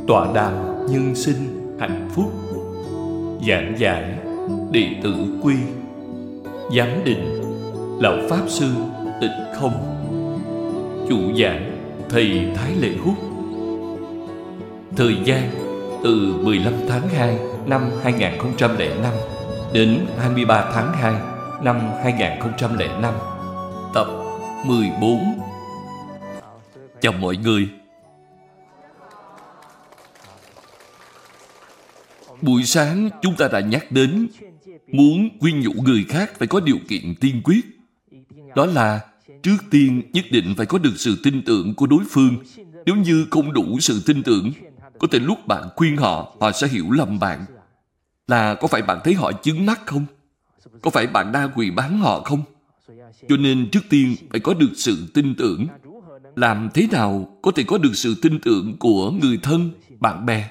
Tọa đàm nhân sinh hạnh phúc. Giảng giải đệ tử Quy. Giám định lão pháp sư Tịnh Không. Chủ giảng thầy Thái Lệ Hút. Thời gian từ 15 tháng 2 năm 2005 đến 23 tháng 2 năm 2005. Tập 14. Chào mọi người. Buổi sáng chúng ta đã nhắc đến muốn khuyên nhủ người khác phải có điều kiện tiên quyết. Đó là trước tiên nhất định phải có được sự tin tưởng của đối phương. Nếu như không đủ sự tin tưởng, có thể lúc bạn khuyên họ, họ sẽ hiểu lầm bạn. Là có phải bạn thấy họ chướng mắt không? Có phải bạn đang quỳ bán họ không? Cho nên trước tiên phải có được sự tin tưởng. Làm thế nào có thể có được sự tin tưởng của người thân, bạn bè?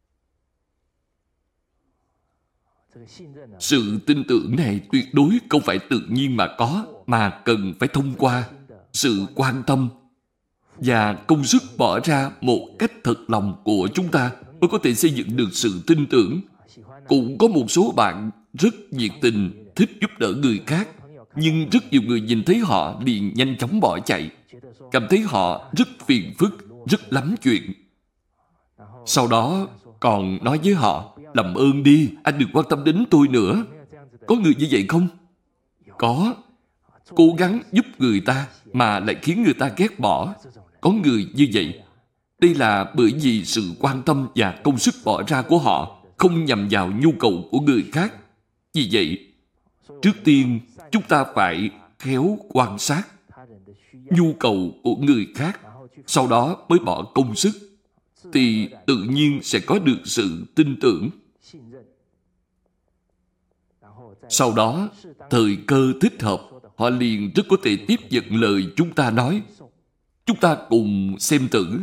Sự tin tưởng này tuyệt đối không phải tự nhiên mà có, mà cần phải thông qua sự quan tâm và công sức bỏ ra một cách thật lòng của chúng ta mới có thể xây dựng được sự tin tưởng. Cũng có một số bạn rất nhiệt tình, thích giúp đỡ người khác, nhưng rất nhiều người nhìn thấy họ liền nhanh chóng bỏ chạy, cảm thấy họ rất phiền phức, rất lắm chuyện. Sau đó còn nói với họ, làm ơn đi, anh đừng quan tâm đến tôi nữa. Có người như vậy không? Có. Cố gắng giúp người ta mà lại khiến người ta ghét bỏ. Có người như vậy. Đây là bởi vì sự quan tâm và công sức bỏ ra của họ không nhằm vào nhu cầu của người khác. Vì vậy, trước tiên chúng ta phải khéo quan sát nhu cầu của người khác, sau đó mới bỏ công sức, thì tự nhiên sẽ có được sự tin tưởng. Sau đó, thời cơ thích hợp, họ liền rất có thể tiếp nhận lời chúng ta nói. Chúng ta cùng xem thử.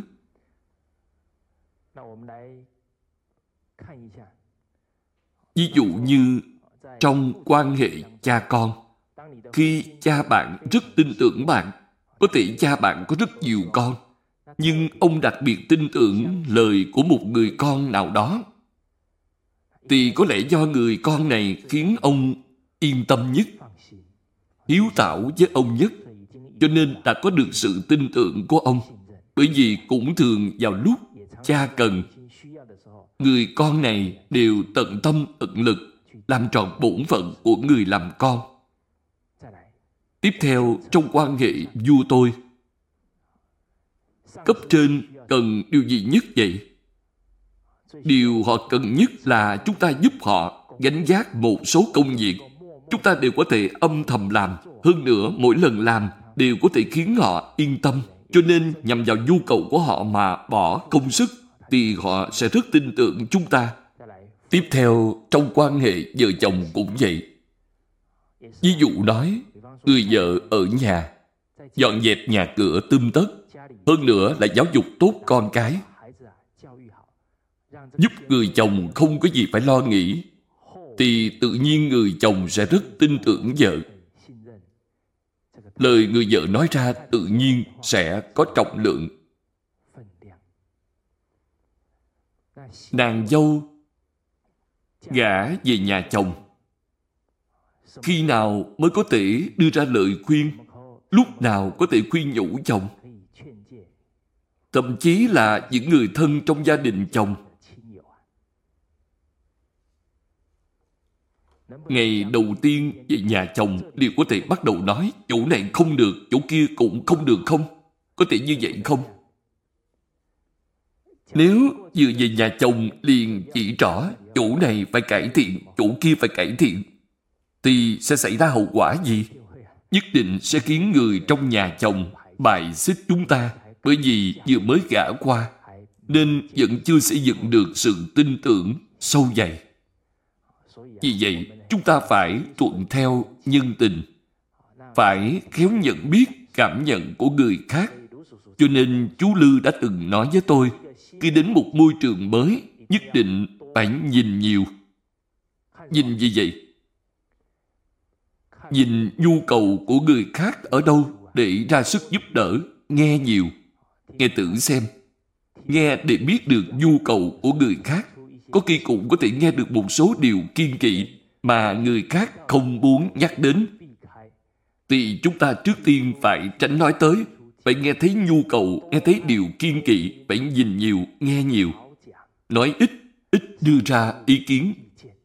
Ví dụ như trong quan hệ cha con, khi cha bạn rất tin tưởng bạn, có thể cha bạn có rất nhiều con, nhưng ông đặc biệt tin tưởng lời của một người con nào đó, thì có lẽ do người con này khiến ông yên tâm nhất, hiếu thảo với ông nhất, cho nên đã có được sự tin tưởng của ông. Bởi vì cũng thường vào lúc cha cần, người con này đều tận tâm tận lực làm tròn bổn phận của người làm con. Tiếp theo, trong quan hệ vua tôi, cấp trên cần điều gì nhất vậy? Điều họ cần nhất là chúng ta giúp họ gánh vác một số công việc. Chúng ta đều có thể âm thầm làm. Hơn nữa, mỗi lần làm đều có thể khiến họ yên tâm. Cho nên nhằm vào nhu cầu của họ mà bỏ công sức, thì họ sẽ rất tin tưởng chúng ta. Tiếp theo, trong quan hệ vợ chồng cũng vậy. Ví dụ nói, người vợ ở nhà, dọn dẹp nhà cửa tươm tất, hơn nữa là giáo dục tốt con cái, giúp người chồng không có gì phải lo nghĩ, thì tự nhiên người chồng sẽ rất tin tưởng vợ. Lời người vợ nói ra tự nhiên sẽ có trọng lượng. Nàng dâu gả về nhà chồng, khi nào mới có thể đưa ra lời khuyên? Lúc nào có thể khuyên nhủ chồng? Thậm chí là những người thân trong gia đình chồng. Ngày đầu tiên về nhà chồng đều có thể bắt đầu nói chỗ này không được, chỗ kia cũng không được không? Có thể như vậy không? Nếu vừa về nhà chồng liền chỉ rõ chỗ này phải cải thiện, chỗ kia phải cải thiện, thì sẽ xảy ra hậu quả gì? Nhất định sẽ khiến người trong nhà chồng bài xích chúng ta, bởi vì vừa mới gả qua, nên vẫn chưa xây dựng được sự tin tưởng sâu dày. Vì vậy, chúng ta phải thuận theo nhân tình, phải khéo nhận biết cảm nhận của người khác. Cho nên chú Lư đã từng nói với tôi, khi đến một môi trường mới, nhất định phải nhìn nhiều. Nhìn gì vậy? Nhìn nhu cầu của người khác ở đâu để ra sức giúp đỡ, nghe nhiều. Nghe thử xem. nghe để biết được nhu cầu của người khác. Có khi cũng có thể nghe được một số điều kiêng kỵ mà người khác không muốn nhắc đến. Thì chúng ta trước tiên phải tránh nói tới, phải nghe thấy nhu cầu, nghe thấy điều kiêng kỵ, phải nhìn nhiều, nghe nhiều. Nói ít, ít đưa ra ý kiến.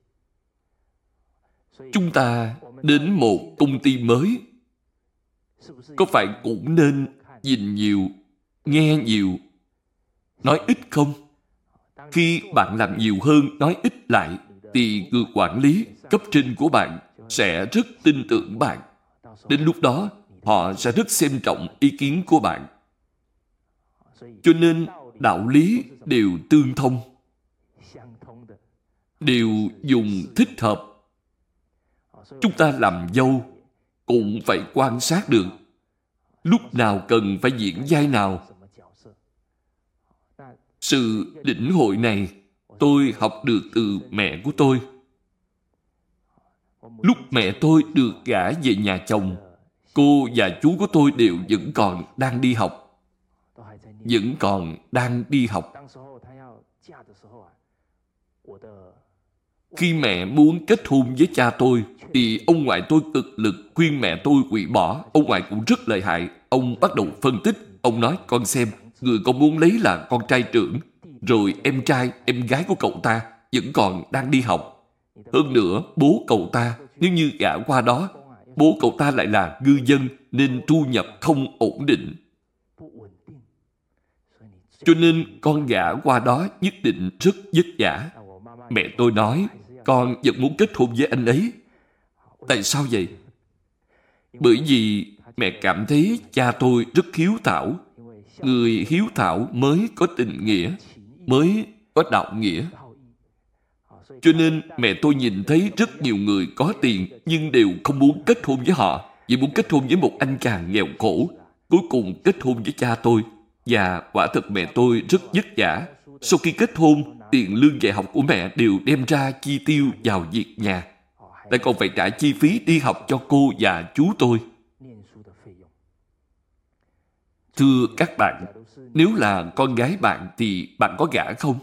Chúng ta đến một công ty mới, có phải cũng nên nhìn nhiều, nghe nhiều, nói ít không? Khi bạn làm nhiều hơn, nói ít lại, thì người quản lý, cấp trên của bạn sẽ rất tin tưởng bạn. Đến lúc đó, họ sẽ rất xem trọng ý kiến của bạn. Cho nên, đạo lý đều tương thông, đều dùng thích hợp. Chúng ta làm dâu cũng phải quan sát được lúc nào cần phải diễn vai nào. Sự lĩnh hội này tôi học được từ mẹ của tôi. Lúc mẹ tôi được gả về nhà chồng, cô và chú của tôi đều vẫn còn đang đi học. Vẫn còn đang đi học. Khi mẹ muốn kết hôn với cha tôi, thì ông ngoại tôi cực lực khuyên mẹ tôi hủy bỏ. Ông ngoại cũng rất lợi hại. Ông bắt đầu phân tích. Ông nói, con xem, người con muốn lấy là con trai trưởng, rồi em trai, em gái của cậu ta vẫn còn đang đi học. Hơn nữa, bố cậu ta, nếu như gả qua đó, bố cậu ta lại là ngư dân nên thu nhập không ổn định. Cho nên con gả qua đó nhất định rất vất vả. Mẹ tôi nói, con vẫn muốn kết hôn với anh ấy. Tại sao vậy? Bởi vì mẹ cảm thấy cha tôi rất hiếu thảo. Người hiếu thảo mới có tình nghĩa, mới có đạo nghĩa. Cho nên mẹ tôi nhìn thấy rất nhiều người có tiền nhưng đều không muốn kết hôn với họ, chỉ muốn kết hôn với một anh chàng nghèo khổ. Cuối cùng kết hôn với cha tôi. Và quả thật mẹ tôi rất vất vả. Sau khi kết hôn, tiền lương dạy học của mẹ đều đem ra chi tiêu vào việc nhà. Lại còn phải trả chi phí đi học cho cô và chú tôi. Thưa các bạn, nếu là con gái bạn thì bạn có gả không?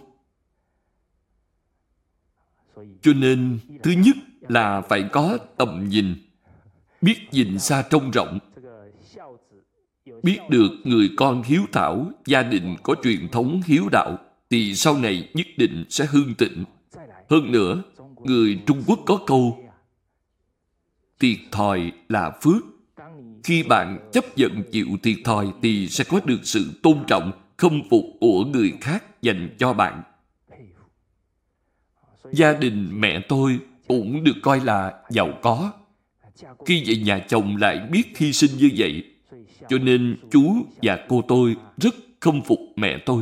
Cho nên, thứ nhất là phải có tầm nhìn, biết nhìn xa trông rộng, biết được người con hiếu thảo, gia đình có truyền thống hiếu đạo, thì sau này nhất định sẽ hương thịnh. Hơn nữa, người Trung Quốc có câu, thiệt thòi là phước. Khi bạn chấp nhận chịu thiệt thòi thì sẽ có được sự tôn trọng, khâm phục của người khác dành cho bạn. Gia đình mẹ tôi cũng được coi là giàu có. Khi về nhà chồng lại biết hy sinh như vậy, cho nên chú và cô tôi rất khâm phục mẹ tôi.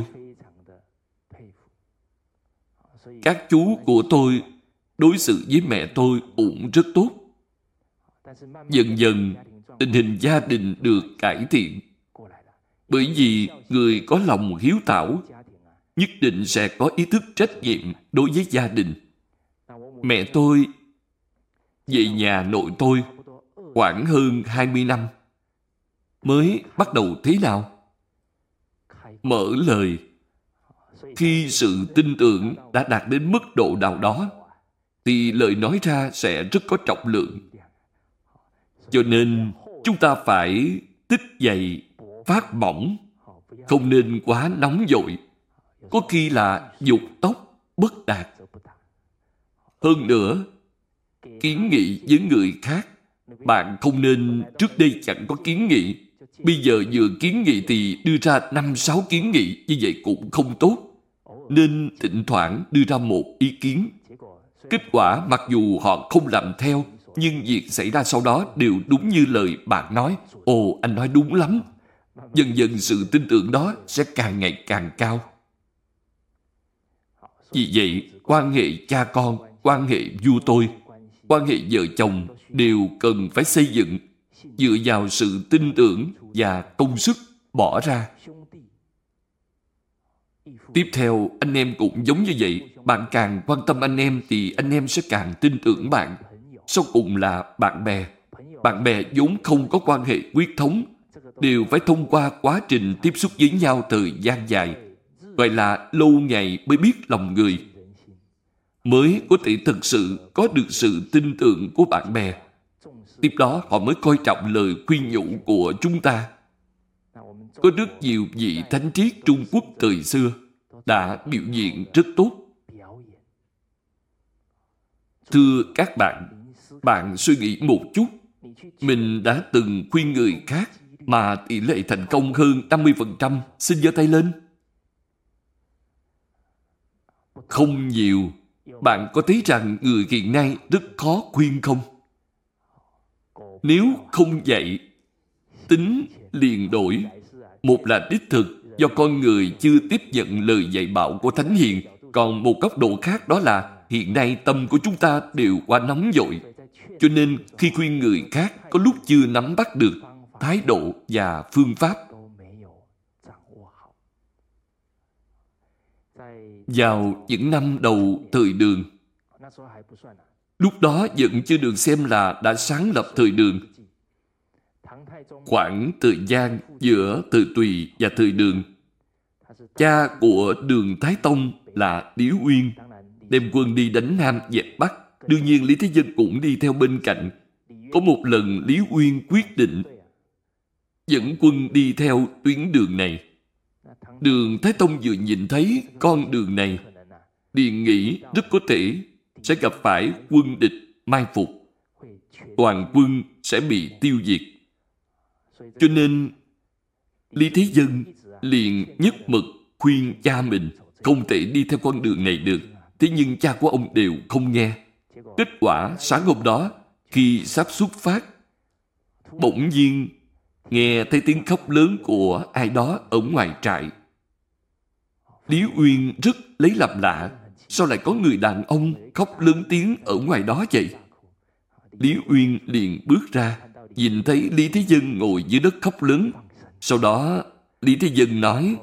Các chú của tôi đối xử với mẹ tôi cũng rất tốt. Dần dần, tình hình gia đình được cải thiện. Bởi vì người có lòng hiếu thảo nhất định sẽ có ý thức trách nhiệm đối với gia đình. Mẹ tôi về nhà nội tôi khoảng hơn 20 năm mới bắt đầu thế nào? Mở lời. Khi sự tin tưởng đã đạt đến mức độ nào đó, thì lời nói ra sẽ rất có trọng lượng. Cho nên, chúng ta phải tích dày, phát bỏng, không nên quá nóng vội. Có khi là dục tốc, bất đạt. Hơn nữa, kiến nghị với người khác, bạn không nên trước đây chẳng có kiến nghị. Bây giờ vừa kiến nghị thì đưa ra 5-6 kiến nghị, như vậy cũng không tốt. Nên thỉnh thoảng đưa ra một ý kiến. Kết quả mặc dù họ không làm theo, nhưng việc xảy ra sau đó đều đúng như lời bạn nói. Ồ, anh nói đúng lắm. Dần dần sự tin tưởng đó sẽ càng ngày càng cao. Vì vậy, quan hệ cha con, quan hệ vua tôi, quan hệ vợ chồng đều cần phải xây dựng dựa vào sự tin tưởng và công sức bỏ ra. Tiếp theo, anh em cũng giống như vậy. Bạn càng quan tâm anh em thì anh em sẽ càng tin tưởng bạn. Sau cùng là bạn bè. Bạn bè vốn không có quan hệ huyết thống, đều phải thông qua quá trình tiếp xúc với nhau thời gian dài. gọi là lâu ngày mới biết lòng người, mới có thể thực sự có được sự tin tưởng của bạn bè. Tiếp đó họ mới coi trọng lời khuyên nhủ của chúng ta. Có rất nhiều vị thánh triết Trung Quốc thời xưa đã biểu hiện rất tốt. Thưa các bạn, bạn suy nghĩ một chút, mình đã từng khuyên người khác mà tỷ lệ thành công hơn 50%, xin giơ tay lên. Không nhiều. Bạn có thấy rằng người hiện nay rất khó khuyên không? Nếu không dạy, tính liền đổi. Một là đích thực do con người chưa tiếp nhận lời dạy bảo của Thánh Hiền, còn một góc độ khác đó là hiện nay tâm của chúng ta đều quá nóng vội. Cho nên khi khuyên người khác có lúc chưa nắm bắt được thái độ và phương pháp. Vào những năm đầu thời Đường, lúc đó vẫn chưa được xem là đã sáng lập thời Đường. Khoảng thời gian giữa thời Tùy và thời Đường, cha của Đường Thái Tông là Lý Uyên đem quân đi đánh Nam dẹp Bắc. Đương nhiên Lý Thế Dân cũng đi theo bên cạnh. Có một lần Lý Uyên quyết định dẫn quân đi theo tuyến đường này. Đường Thái Tông vừa nhìn thấy con đường này, liền nghĩ rất có thể sẽ gặp phải quân địch mai phục, toàn quân sẽ bị tiêu diệt. Cho nên Lý Thế Dân liền nhất mực khuyên cha mình không thể đi theo con đường này được. Thế nhưng cha của ông đều không nghe. Kết quả sáng hôm đó, khi sắp xuất phát, bỗng nhiên nghe thấy tiếng khóc lớn của ai đó ở ngoài trại. Lý Uyên rất lấy làm lạ, sao lại có người đàn ông khóc lớn tiếng ở ngoài đó vậy? Lý Uyên liền bước ra, nhìn thấy Lý Thế Dân ngồi dưới đất khóc lớn. Sau đó Lý Thế Dân nói: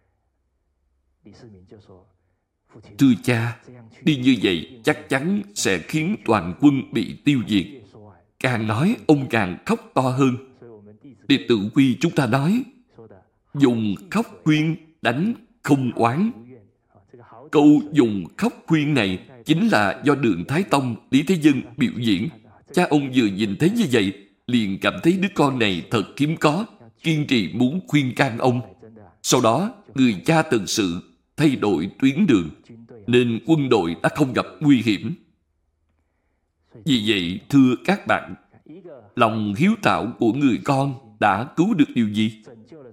thưa cha, đi như vậy chắc chắn sẽ khiến toàn quân bị tiêu diệt. Càng nói ông càng khóc to hơn. Đệ tử Quy chúng ta nói: dùng khóc khuyên, đánh không oán. Câu dùng khóc khuyên này chính là do Đường Thái Tông Lý Thế Dân biểu diễn. Cha ông vừa nhìn thấy như vậy, liền cảm thấy đứa con này thật hiếm có, kiên trì muốn khuyên can ông. Sau đó, người cha thực sự thay đổi tuyến đường, nên quân đội đã không gặp nguy hiểm. Vì vậy, thưa các bạn, lòng hiếu thảo của người con đã cứu được điều gì?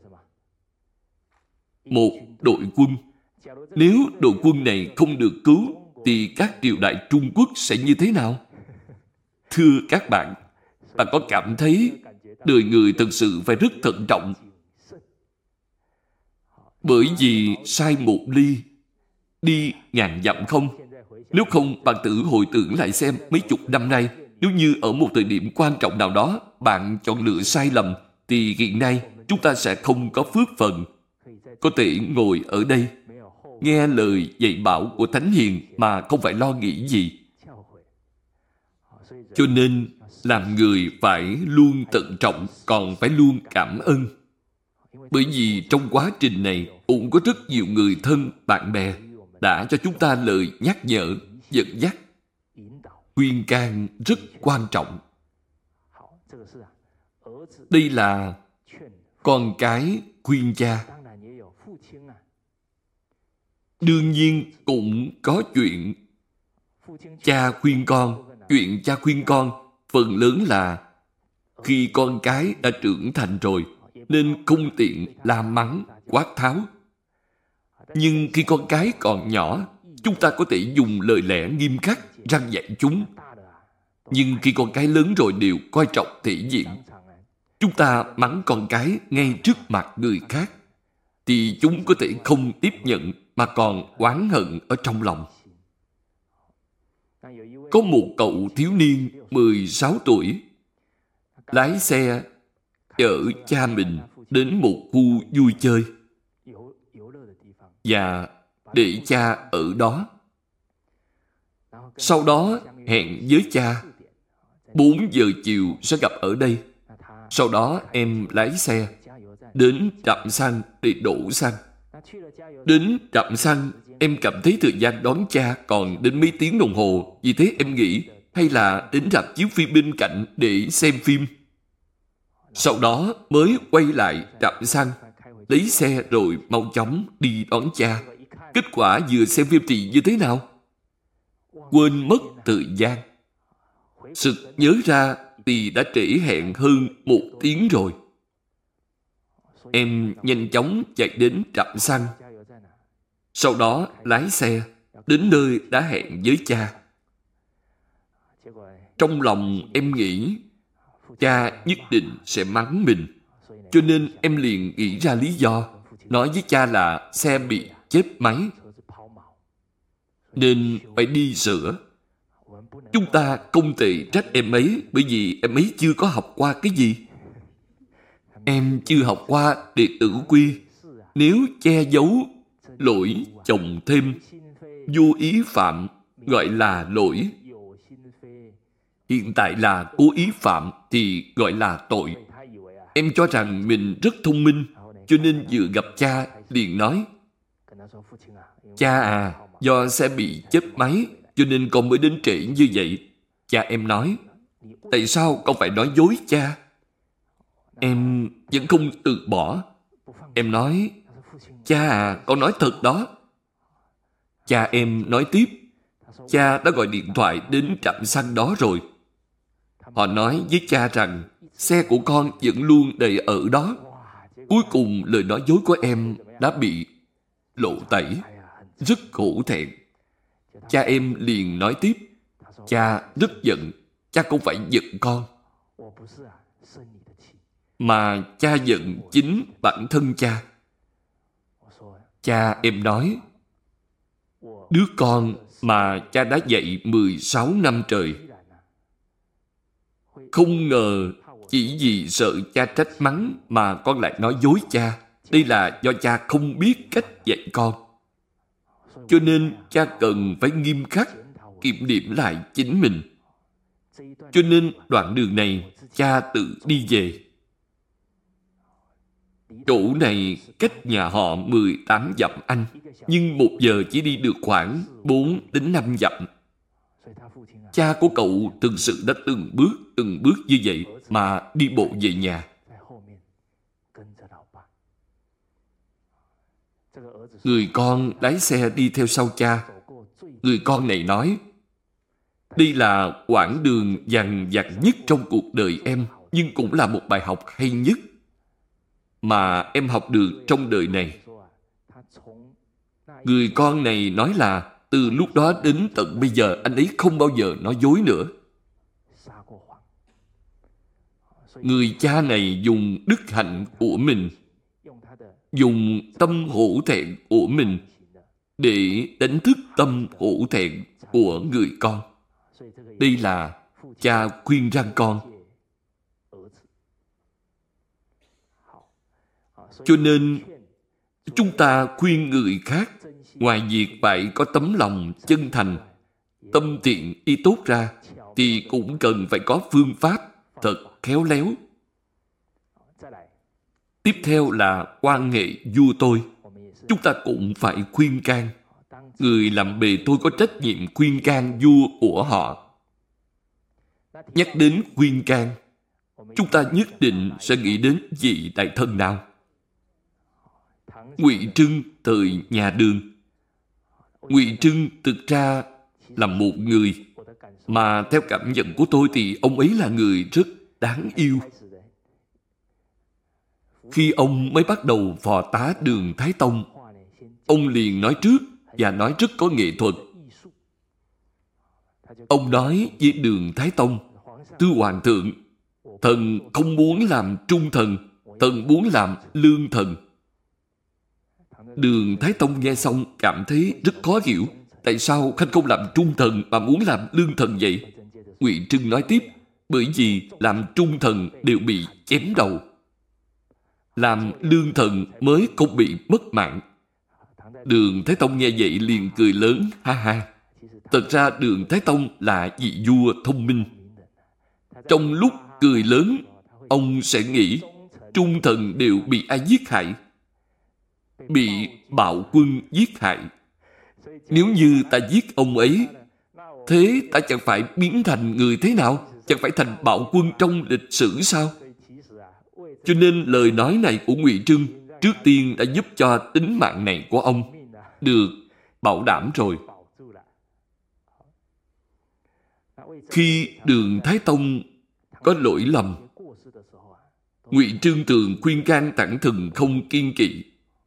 Một đội quân. Nếu đội quân này không được cứu, thì các triều đại Trung Quốc sẽ như thế nào? Thưa các bạn, bạn có cảm thấy đời người thực sự phải rất thận trọng? Bởi vì sai một ly, đi ngàn dặm không? Nếu không, bạn tự hồi tưởng lại xem mấy chục năm nay, nếu như ở một thời điểm quan trọng nào đó bạn chọn lựa sai lầm, thì hiện nay chúng ta sẽ không có phước phần. Có thể ngồi ở đây, nghe lời dạy bảo của Thánh Hiền mà không phải lo nghĩ gì. Cho nên, làm người phải luôn tận trọng, còn phải luôn cảm ơn. Bởi vì trong quá trình này cũng có rất nhiều người thân, bạn bè đã cho chúng ta lời nhắc nhở, dẫn dắt. Khuyên can rất quan trọng. Đây là con cái khuyên cha. Đương nhiên cũng có chuyện cha khuyên con. Chuyện cha khuyên con phần lớn là khi con cái đã trưởng thành rồi, nên không tiện la mắng, quát tháo. Nhưng khi con cái còn nhỏ, chúng ta có thể dùng lời lẽ nghiêm khắc răn dạy chúng. Nhưng khi con cái lớn rồi đều coi trọng thể diện, chúng ta mắng con cái ngay trước mặt người khác, thì chúng có thể không tiếp nhận mà còn oán hận ở trong lòng. Có một cậu thiếu niên 16 tuổi lái xe chở cha mình đến một khu vui chơi và để cha ở đó. Sau đó hẹn với cha 4 giờ chiều sẽ gặp ở đây. Sau đó em lái xe đến trạm xăng để đổ xăng. Đến trạm xăng, em cảm thấy thời gian đón cha còn đến mấy tiếng đồng hồ. Vì thế em nghĩ hay là đến rạp chiếu phim bên cạnh để xem phim. Sau đó mới quay lại trạm xăng, lấy xe rồi mau chóng đi đón cha. Kết quả vừa xem phim thì như thế nào? Quên mất thời gian. Sực nhớ ra thì đã trễ hẹn hơn 1 tiếng rồi. Em nhanh chóng chạy đến trạm xăng. Sau đó lái xe đến nơi đã hẹn với cha. Trong lòng em nghĩ cha nhất định sẽ mắng mình. Cho nên em liền nghĩ ra lý do, nói với cha là xe bị chếp máy nên phải đi sửa. Chúng ta không thể trách em ấy, bởi vì em ấy chưa có học qua cái gì. Em chưa học qua đệ tử quy. Nếu che giấu lỗi chồng thêm, vô ý phạm gọi là lỗi. Hiện tại là cố ý phạm thì gọi là tội. Em cho rằng mình rất thông minh, cho nên vừa gặp cha liền nói: cha à, do xe bị chớp máy cho nên con mới đến trễ như vậy. Cha em nói: tại sao con phải nói dối cha? Em vẫn không từ bỏ. Em nói: cha à, con nói thật đó. Cha em nói tiếp: cha đã gọi điện thoại đến trạm xăng đó rồi. Họ nói với cha rằng xe của con vẫn luôn để ở đó. Cuối cùng lời nói dối của em đã bị lộ tẩy. Rất hổ thẹn. Cha em liền nói tiếp: cha rất giận. Cha không phải giận con, mà cha giận chính bản thân cha. Cha em nói: đứa con mà cha đã dạy 16 năm trời, không ngờ chỉ vì sợ cha trách mắng mà con lại nói dối cha. Đây là do cha không biết cách dạy con. Cho nên cha cần phải nghiêm khắc kiểm điểm lại chính mình. Cho nên đoạn đường này cha tự đi về. Chỗ này cách nhà họ 18 dặm anh, nhưng 1 giờ chỉ đi được khoảng 4 đến 5 dặm. Cha của cậu thực sự đã từng bước như vậy mà đi bộ về nhà. Người con lái xe đi theo sau cha. Người con này nói: đây là quãng đường dằn vặt nhất trong cuộc đời em, nhưng cũng là một bài học hay nhất mà em học được trong đời này. Người con này nói là từ lúc đó đến tận bây giờ anh ấy không bao giờ nói dối nữa. Người cha này dùng đức hạnh của mình, dùng tâm hổ thẹn của mình để đánh thức tâm hổ thẹn của người con. Đây là cha khuyên răn con. Cho nên chúng ta khuyên người khác, ngoài việc phải có tấm lòng chân thành, tâm thiện ý tốt ra, thì cũng cần phải có phương pháp thật khéo léo. Tiếp theo là quan hệ vua tôi. Chúng ta cũng phải khuyên can. Người làm bề tôi có trách nhiệm khuyên can vua của họ. Nhắc đến khuyên can, chúng ta nhất định sẽ nghĩ đến vị đại thần nào? Ngụy Trưng thời nhà Đường. Ngụy Trưng thực ra là một người mà theo cảm nhận của tôi thì ông ấy là người rất đáng yêu. Khi ông mới bắt đầu phò tá Đường Thái Tông, ông liền nói trước và nói rất có nghệ thuật. Ông nói với Đường Thái Tông: thưa Hoàng thượng, thần không muốn làm trung thần, thần muốn làm lương thần. Đường Thái Tông nghe xong cảm thấy rất khó hiểu. Tại sao Khanh không làm trung thần mà muốn làm lương thần vậy? Ngụy Trưng nói tiếp: bởi vì làm trung thần đều bị chém đầu, làm lương thần mới không bị mất mạng. Đường Thái Tông nghe vậy liền cười lớn, ha ha. Thật ra Đường Thái Tông là vị vua thông minh. Trong lúc cười lớn, ông sẽ nghĩ trung thần đều bị ai giết hại. bị bạo quân giết hại. Nếu như ta giết ông ấy, thế ta chẳng phải biến thành người thế nào? Chẳng phải thành bạo quân trong lịch sử sao? Cho nên lời nói này của Ngụy Trưng trước tiên đã giúp cho tính mạng này của ông được bảo đảm rồi. Khi Đường Thái Tông có lỗi lầm, Ngụy Trưng thường khuyên can Tản Thần không kiên kỵ.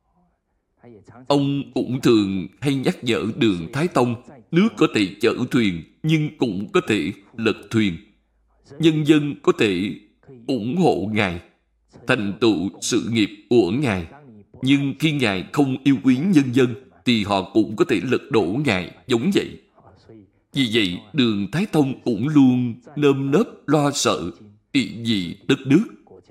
Ông cũng thường hay nhắc nhở Đường Thái Tông, nước có thể chở thuyền nhưng cũng có thể lật thuyền. Nhân dân có thể ủng hộ Ngài, thành tựu sự nghiệp của Ngài. Nhưng khi Ngài không yêu quý nhân dân, thì họ cũng có thể lật đổ Ngài giống vậy. Vì vậy, Đường Thái Tông cũng luôn nơm nớp lo sợ, ỷ dị đất nước.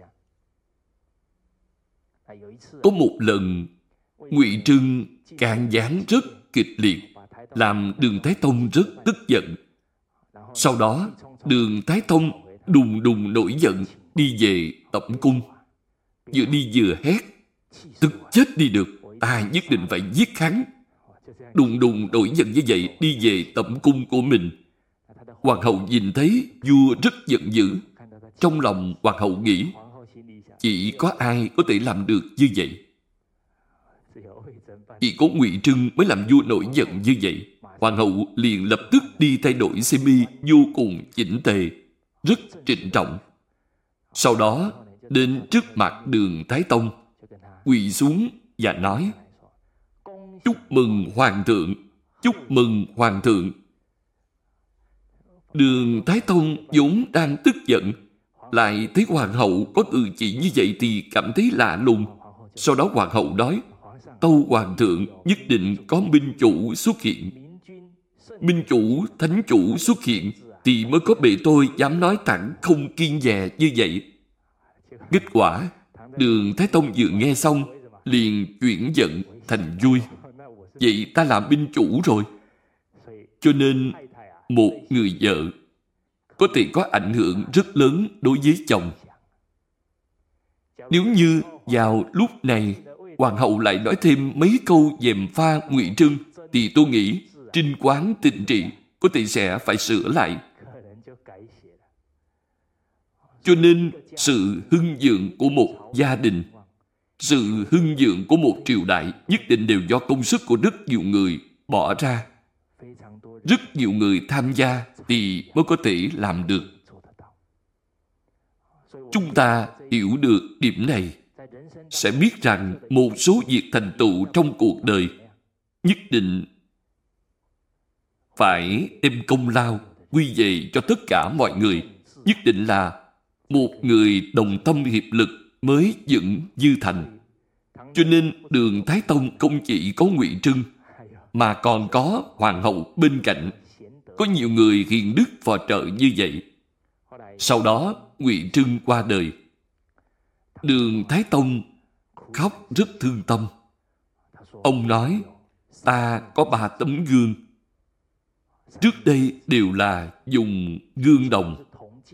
Có một lần, Ngụy Trưng can gián rất kịch liệt, làm Đường Thái Tông rất tức giận. Sau đó, Đường Thái Tông đùng đùng nổi giận, đi về Tẩm Cung. Vừa đi vừa hét, tức chết đi được, ta nhất định phải giết hắn. Đùng đùng nổi giận như vậy, đi về Tẩm Cung của mình. Hoàng hậu nhìn thấy vua rất giận dữ. Trong lòng hoàng hậu nghĩ, chỉ có ai có thể làm được như vậy? Chỉ có Ngụy Trưng mới làm vua nổi giận như vậy. Hoàng hậu liền lập tức đi thay đổi xiêm y vô cùng chỉnh tề, rất trịnh trọng. Sau đó đến trước mặt Đường Thái Tông, quỳ xuống và nói: Chúc mừng Hoàng thượng, chúc mừng Hoàng thượng. Đường Thái Tông vốn đang tức giận, lại thấy Hoàng hậu có cử chỉ như vậy thì cảm thấy lạ lùng. Sau đó Hoàng hậu nói: Tâu Hoàng thượng, nhất định có minh chủ xuất hiện. Minh chủ, thánh chủ xuất hiện thì mới có bề tôi dám nói thẳng không kiêng dè như vậy. Kết quả, Đường Thái Tông vừa nghe xong liền chuyển giận thành vui. Vậy ta làm minh chủ rồi. Cho nên một người vợ có thể có ảnh hưởng rất lớn đối với chồng. Nếu như vào lúc này Hoàng hậu lại nói thêm mấy câu gièm pha Ngụy Trưng, thì tôi nghĩ Trinh Quán Tịnh Trị có thể sẽ phải sửa lại. Cho nên sự hưng vượng của một gia đình, sự hưng vượng của một triều đại nhất định đều do công sức của rất nhiều người bỏ ra. Rất nhiều người tham gia thì mới có thể làm được. Chúng ta hiểu được điểm này, sẽ biết rằng một số việc thành tựu trong cuộc đời nhất định phải đem công lao quy về cho tất cả mọi người. Nhất định là một người đồng tâm hiệp lực mới vững như thành. Cho nên Đường Thái Tông không chỉ có Ngụy Trưng, mà còn có Hoàng hậu bên cạnh. Có nhiều người hiền đức phò trợ như vậy. Sau đó Ngụy Trưng qua đời. Đường Thái Tông khóc rất thương tâm. Ông nói: Ta có 3 tấm gương. Trước đây đều là dùng gương đồng.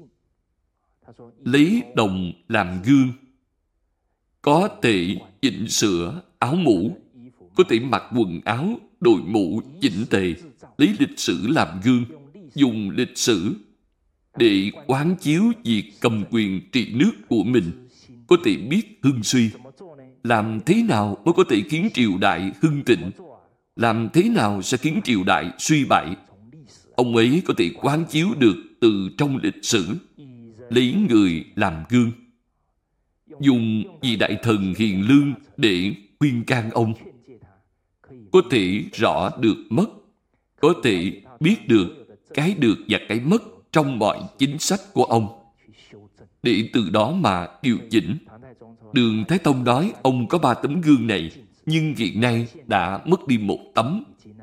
Lấy đồng làm gương, có thể chỉnh sửa áo mũ, có thể mặc quần áo, đội mũ chỉnh tề. Lấy lịch sử làm gương, dùng lịch sử để quán chiếu việc cầm quyền trị nước của mình, có thể biết hưng suy. Làm thế nào mới có thể khiến triều đại hưng thịnh? Làm thế nào sẽ khiến triều đại suy bại? Ông ấy có thể quán chiếu được từ trong lịch sử, lấy người làm gương, dùng vị đại thần hiền lương để khuyên can ông, có thể rõ được mất, có thể biết được cái được và cái mất trong mọi chính sách của ông, để từ đó mà điều chỉnh. Đường Thái Tông nói ông có 3 tấm gương này, nhưng hiện nay đã mất đi 1 tấm.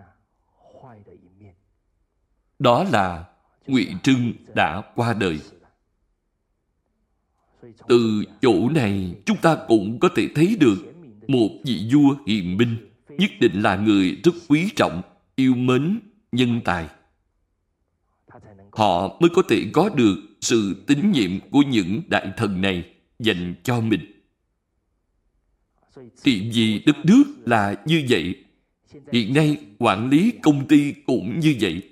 Đó là Ngụy Trưng đã qua đời. Từ chỗ này chúng ta cũng có thể thấy được một vị vua hiền minh nhất định là người rất quý trọng, yêu mến nhân tài. Họ mới có thể có được sự tín nhiệm của những đại thần này dành cho mình. Trị vì đất nước là như vậy. Hiện nay quản lý công ty cũng như vậy.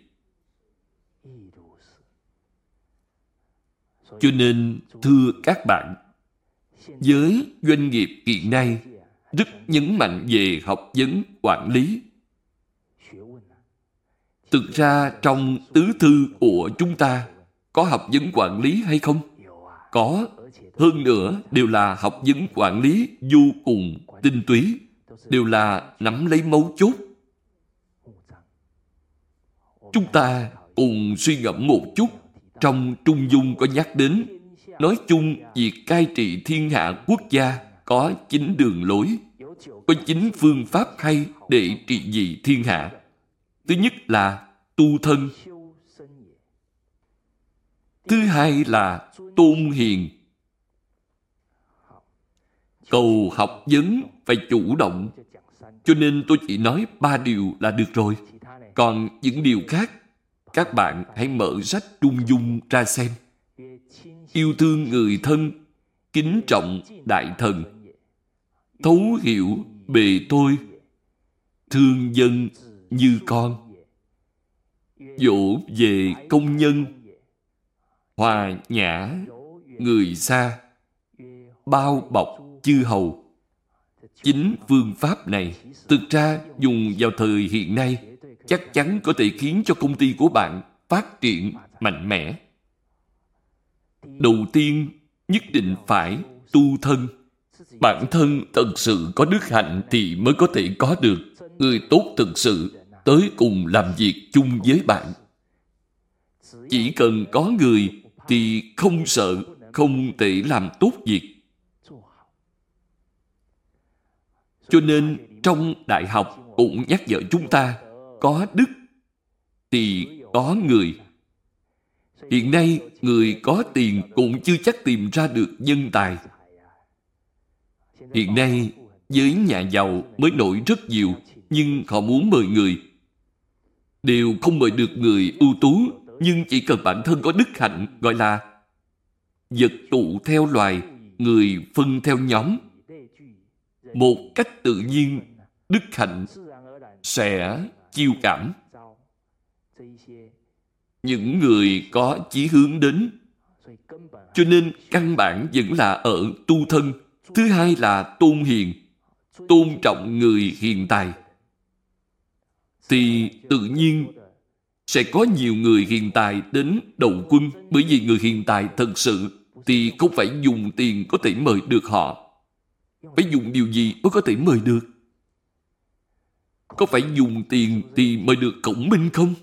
Cho nên thưa các bạn, với doanh nghiệp hiện nay rất nhấn mạnh về học vấn quản lý. Thực ra trong tứ thư của chúng ta có học vấn quản lý hay không? Có. Hơn nữa đều là học vấn quản lý vô cùng tinh túy, đều là nắm lấy mấu chốt. Chúng ta cùng suy ngẫm một chút. Trong Trung Dung có nhắc đến, nói chung việc cai trị thiên hạ quốc gia có 9 đường lối, có 9 phương pháp hay để trị vì thiên hạ. Thứ nhất là tu thân. Thứ hai là tôn hiền. Cầu học vấn phải chủ động. Cho nên tôi chỉ nói 3 điều là được rồi. Còn những điều khác, các bạn hãy mở sách Trung Dung ra xem. Yêu thương người thân, kính trọng đại thần, thấu hiểu bề tôi, thương dân như con, dỗ về công nhân, hòa nhã người xa, bao bọc chư hầu. 9 phương pháp này thực ra dùng vào thời hiện nay chắc chắn có thể khiến cho công ty của bạn phát triển mạnh mẽ. Đầu tiên, nhất định phải tu thân. Bản thân thật sự có đức hạnh thì mới có thể có được người tốt thực sự tới cùng làm việc chung với bạn. Chỉ cần có người thì không sợ, không thể làm tốt việc. Cho nên trong đại học cũng nhắc nhở chúng ta, có đức thì có người. Hiện nay người có tiền cũng chưa chắc tìm ra được nhân tài. Hiện nay với nhà giàu mới nổi rất nhiều, nhưng họ muốn mời người đều không mời được người ưu tú, nhưng chỉ cần bản thân có đức hạnh, gọi là vật tụ theo loài, người phân theo nhóm. Một cách tự nhiên, đức hạnh sẽ chiêu cảm những người có chí hướng đến. Cho nên căn bản vẫn là ở tu thân. Thứ hai là tôn hiền, tôn trọng người hiền tài. Thì tự nhiên sẽ có nhiều người hiền tài đến đầu quân, bởi vì người hiền tài thật sự thì không phải dùng tiền có thể mời được họ. Phải dùng điều gì mới có thể mời được? Có phải dùng tiền thì mời được Khổng Minh không?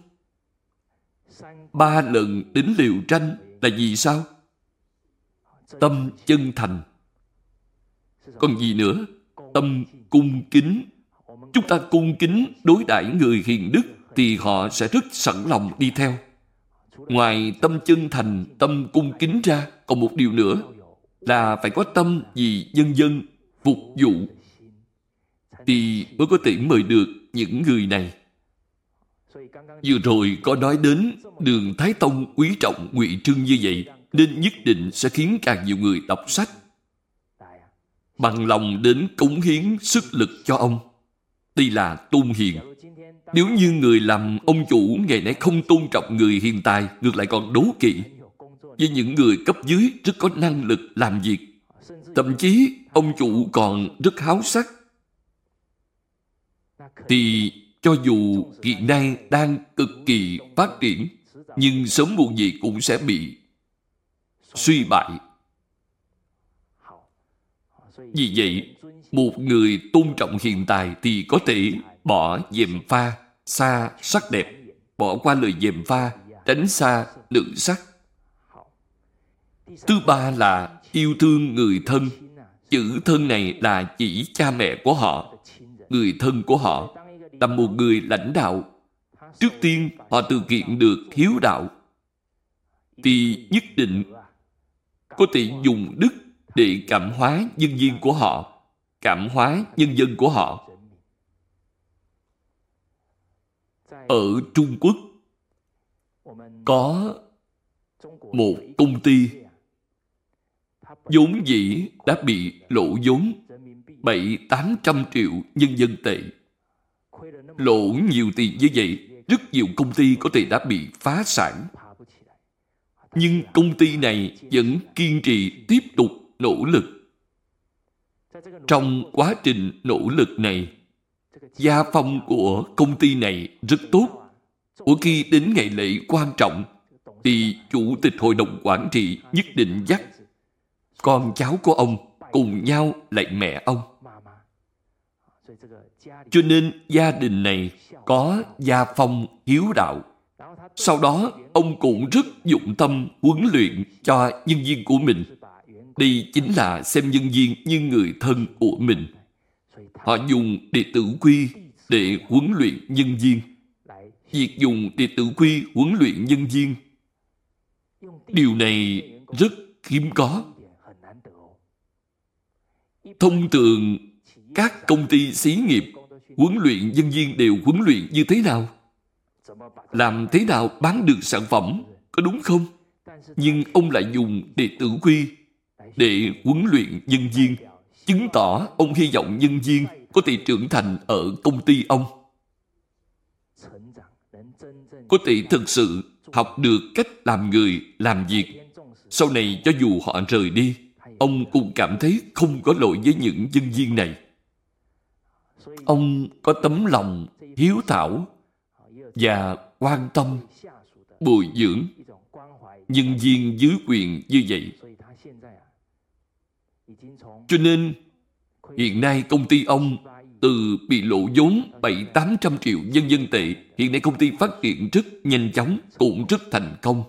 3 lần đến Liều Tranh là vì sao? Tâm chân thành. Còn gì nữa? Tâm cung kính. Chúng ta cung kính đối đãi người hiền đức thì họ sẽ rất sẵn lòng đi theo. Ngoài tâm chân thành, tâm cung kính ra, còn một điều nữa là phải có tâm vì nhân dân, phục vụ, thì mới có thể mời được những người này. Vừa rồi có nói đến Đường Thái Tông quý trọng Ngụy Trưng như vậy, nên nhất định sẽ khiến càng nhiều người đọc sách, bằng lòng đến cống hiến sức lực cho ông. Đây là tôn hiền. Nếu như người làm ông chủ ngày nay không tôn trọng người hiền tài, ngược lại còn đố kỵ với những người cấp dưới rất có năng lực làm việc, thậm chí ông chủ còn rất háo sắc, thì cho dù hiện nay đang cực kỳ phát triển, nhưng sớm muộn gì cũng sẽ bị suy bại. Vì vậy, một người tôn trọng hiền tài thì có thể bỏ gièm pha, xa sắc đẹp, bỏ qua lời gièm pha, tránh xa lượng sắc. Thứ ba là yêu thương người thân. Chữ thân này là chỉ cha mẹ của họ, người thân của họ. Là một người lãnh đạo, trước tiên họ thực hiện được hiếu đạo, thì nhất định có thể dùng đức để cảm hóa nhân viên của họ, cảm hóa nhân dân của họ. Ở Trung Quốc có một công ty vốn dĩ đã bị lỗ vốn, 700-800 triệu nhân dân tệ. Lỗ nhiều tiền như vậy, rất nhiều công ty có thể đã bị phá sản. Nhưng công ty này vẫn kiên trì tiếp tục nỗ lực. Trong quá trình nỗ lực này, gia phong của công ty này rất tốt. Mỗi khi đến ngày lễ quan trọng, thì chủ tịch hội đồng quản trị nhất định dắt con cháu của ông cùng nhau lạy mẹ ông. Cho nên gia đình này có gia phong hiếu đạo. Sau đó, ông cũng rất dụng tâm huấn luyện cho nhân viên của mình. Đây chính là xem nhân viên như người thân của mình. Họ dùng đệ tử quy để huấn luyện nhân viên. Việc dùng đệ tử quy huấn luyện nhân viên, điều này rất hiếm có. Thông thường, các công ty xí nghiệp huấn luyện nhân viên đều huấn luyện như thế nào? Làm thế nào bán được sản phẩm, có đúng không? Nhưng ông lại dùng đệ tử quy để huấn luyện nhân viên, chứng tỏ ông hy vọng nhân viên có thể trưởng thành ở công ty ông, có thể thực sự học được cách làm người, làm việc. Sau này cho dù họ rời đi, ông cũng cảm thấy không có lỗi với những nhân viên này. Ông có tấm lòng hiếu thảo và quan tâm bồi dưỡng nhân viên dưới quyền như vậy. Cho nên hiện nay công ty ông từ bị lộ vốn 700-800 triệu nhân dân tệ, hiện nay công ty phát triển rất nhanh chóng, cũng rất thành công.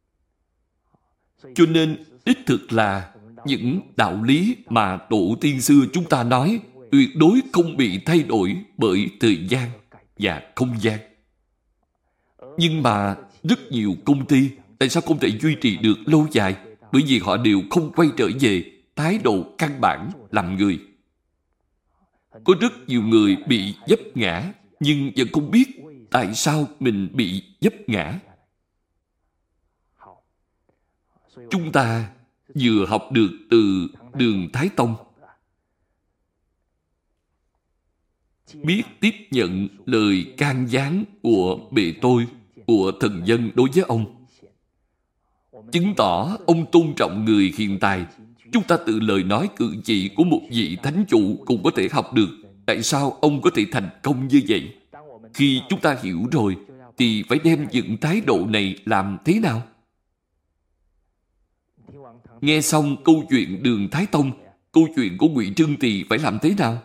Cho nên đích thực là những đạo lý mà tổ tiên xưa chúng ta nói tuyệt đối không bị thay đổi bởi thời gian và không gian. Nhưng mà rất nhiều công ty tại sao không thể duy trì được lâu dài? Bởi vì họ đều không quay trở về thái độ căn bản làm người. Có rất nhiều người bị vấp ngã, nhưng vẫn không biết tại sao mình bị vấp ngã. Chúng ta vừa học được từ Đường Thái Tông, biết tiếp nhận lời can gián của bề tôi, của thần dân đối với ông, chứng tỏ ông tôn trọng người hiện tại. Chúng ta từ lời nói cử chỉ của một vị thánh chủ cũng có thể học được tại sao ông có thể thành công như vậy. Khi chúng ta hiểu rồi, thì phải đem những thái độ này làm thế nào? Nghe xong câu chuyện Đường Thái Tông, câu chuyện của Ngụy Trưng thì phải làm thế nào?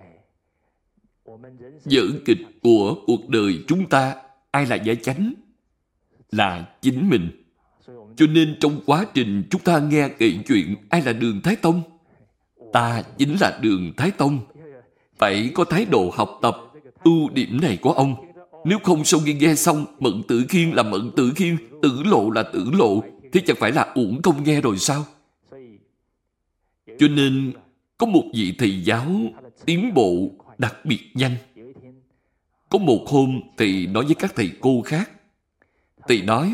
Vở kịch của cuộc đời chúng ta, ai là giả chánh? Là chính mình. Cho nên trong quá trình chúng ta nghe kể chuyện ai là Đường Thái Tông, ta chính là Đường Thái Tông. Phải có thái độ học tập ưu điểm này của ông. Nếu không sau khi nghe xong Mận Tử Khiên là Mận Tử Khiên, Tử Lộ là Tử Lộ, thế chẳng phải là uổng công nghe rồi sao? Cho nên có một vị thầy giáo tiến bộ đặc biệt nhanh. Có một hôm thầy nói với các thầy cô khác, thầy nói: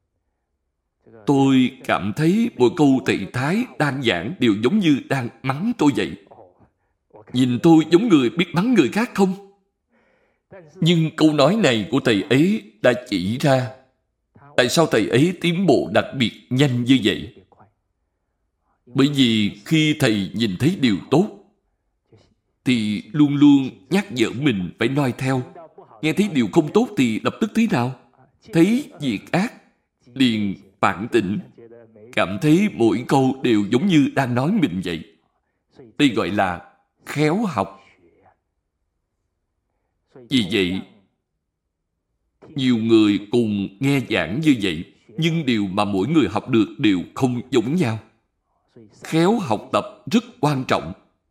tôi cảm thấy mỗi câu thầy Thái đang giảng đều giống như đang mắng tôi vậy. Nhìn tôi giống người biết mắng người khác không? Nhưng câu nói này của thầy ấy đã chỉ ra tại sao thầy ấy tiến bộ đặc biệt nhanh như vậy. Bởi vì khi thầy nhìn thấy điều tốt thì luôn luôn nhắc nhở mình phải noi theo. Nghe thấy điều không tốt thì lập tức thế nào? Thấy việc ác liền phản tỉnh, cảm thấy mỗi câu đều giống như đang nói mình vậy. Đây gọi là khéo học. Vì vậy, nhiều người cùng nghe giảng như vậy, nhưng điều mà mỗi người học được đều không giống nhau. Khéo học tập rất quan trọng.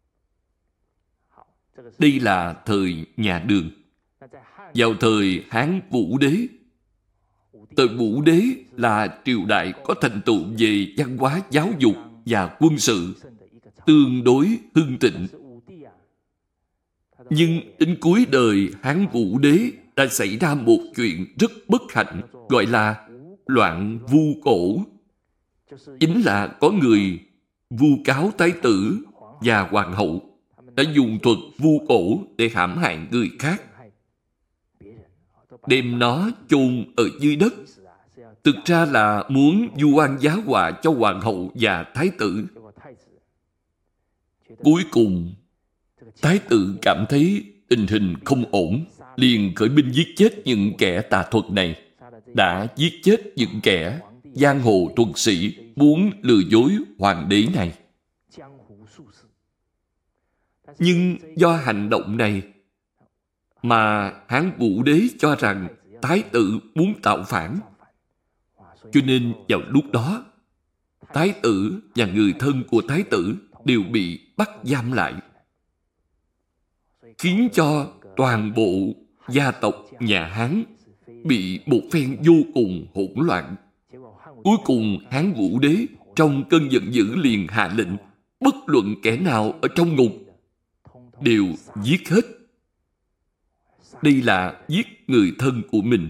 Đây là thời nhà Đường. Vào thời Hán Vũ Đế, thời Vũ Đế là triều đại có thành tựu về văn hóa, giáo dục và quân sự, tương đối hưng thịnh. Nhưng đến cuối đời Hán Vũ Đế đã xảy ra một chuyện rất bất hạnh, gọi là loạn vu cổ. Chính là có người vu cáo thái tử và hoàng hậu. đã dùng thuật vu cổ để hãm hại người khác, đem nó chôn ở dưới đất. Thực ra là muốn vu oan giá họa cho hoàng hậu và thái tử. Cuối cùng, thái tử cảm thấy tình hình không ổn, liền khởi binh giết chết những kẻ tà thuật này. Đã giết chết những kẻ giang hồ thuật sĩ muốn lừa dối hoàng đế này. Nhưng do hành động này mà Hán Vũ đế cho rằng thái tử muốn tạo phản. Cho nên vào lúc đó, thái tử và người thân của thái tử đều bị bắt giam lại, khiến cho toàn bộ gia tộc nhà Hán bị một phen vô cùng hỗn loạn. Cuối cùng Hán Vũ đế trong cơn giận dữ liền hạ lệnh bất luận kẻ nào ở trong ngục đều giết hết. Đây là giết người thân của mình.